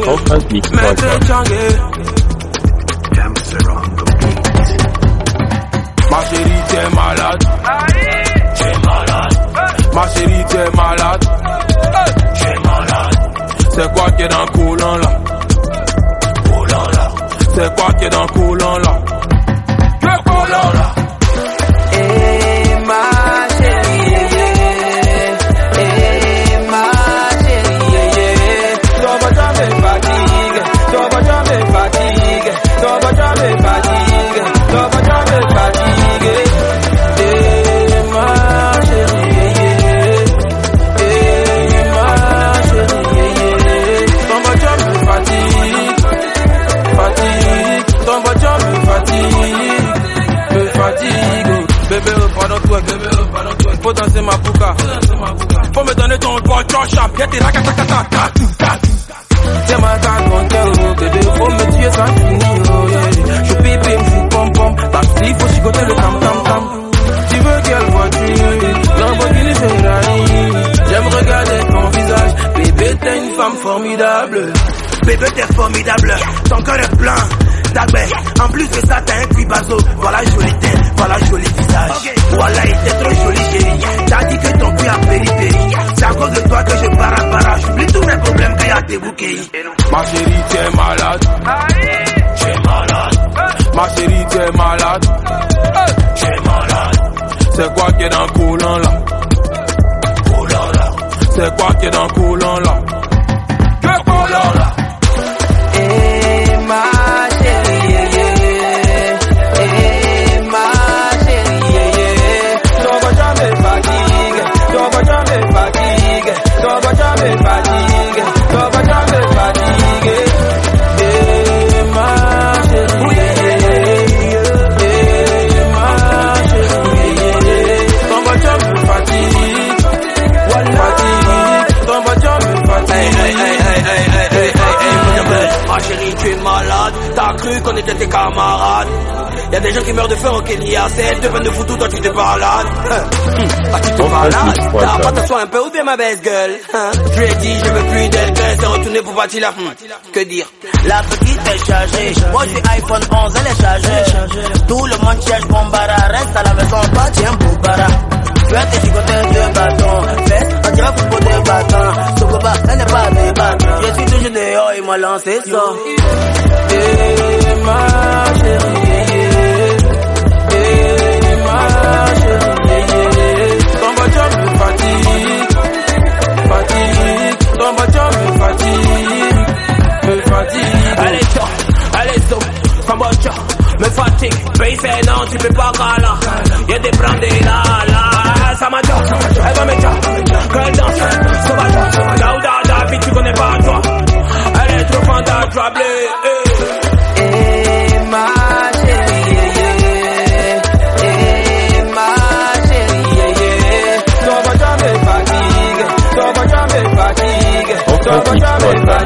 Maître Tchangé. Ma chérie, t'es malade. T'es malade. Ma chérie, t'es malade. T'es malade. C'est quoi qui est dans le coulant là? C'est quoi qui est dans le coulant là? Le coulant là. Eh ma chérie, eh ma chérie, toi vas jamais fatiguer, toi vas jamais fatiguer, toi vas jamais fatiguer, toi vas jamais fatiguer. Eh ma chérie, eh ma chérie, toi vas jamais fatiguer, toi vas jamais fatiguer. Bébé, pardon toi, faut danser ma bouca. Faut me donner ton bon chop, y'a tes rakatakata. Tiens ma carte, bébé, faut me tuer sans finir, oh yeah. Je pipe, je pom pom, taxi, faut chicoter le tam tam tam. Tu veux quelle voiture? Lamborghini Ferrari. J'aime regarder ton visage, bébé, t'es une femme formidable. Bébé, t'es formidable, ton cœur est plein. En plus de ça, t'as un cuibazo. Voilà joli tête, voilà joli visage. Voilà, il était trop joli, chérie. T'as dit que ton cul a péri. C'est à cause de toi que je para. J'oublie tous mes problèmes qu'il y a des bouquets. Ma chérie, t'es malade. T'es malade. Ma chérie, t'es malade. T'es malade. C'est quoi qui est dans le coulant là? C'est quoi qui est dans le coulant là? Le coulant là. Eh ma T'as cru qu'on était tes camarades. Y'a des gens qui meurent de faim au Kenya. C'est de peine de foutu, toi tu te balades. Tu te balades. T'as pas t'asseoir un peu ou bien ma baisse gueule. Je lui ai dit je veux plus d'elle. C'est retourné pour bâtir la que dire. La petite est chargée. Moi je suis iPhone 11, elle est chargée. Tout le monde cherche Bombara. Reste à la maison, pas tiens Bombara. Tu as tes chicotés de bâton. Fais, on dirait football de bâton. Sokoba, elle n'est pas des bâtons. Je suis toujours dehors, il m'a lancé ça. Eh ma chérie, ton voiture me fatigue. Ton voiture me fatigue. Allez, ton voiture me fatigue. Pays c'est non, tu peux pas gala. Y'a des brandés là. Ça m'a dit, elle va me dire, quand elle danse, sauvage. Là, puis tu connais pas toi. Elle est trop fan d'attraper. Eh ma chérie, ton voiture me fatigue.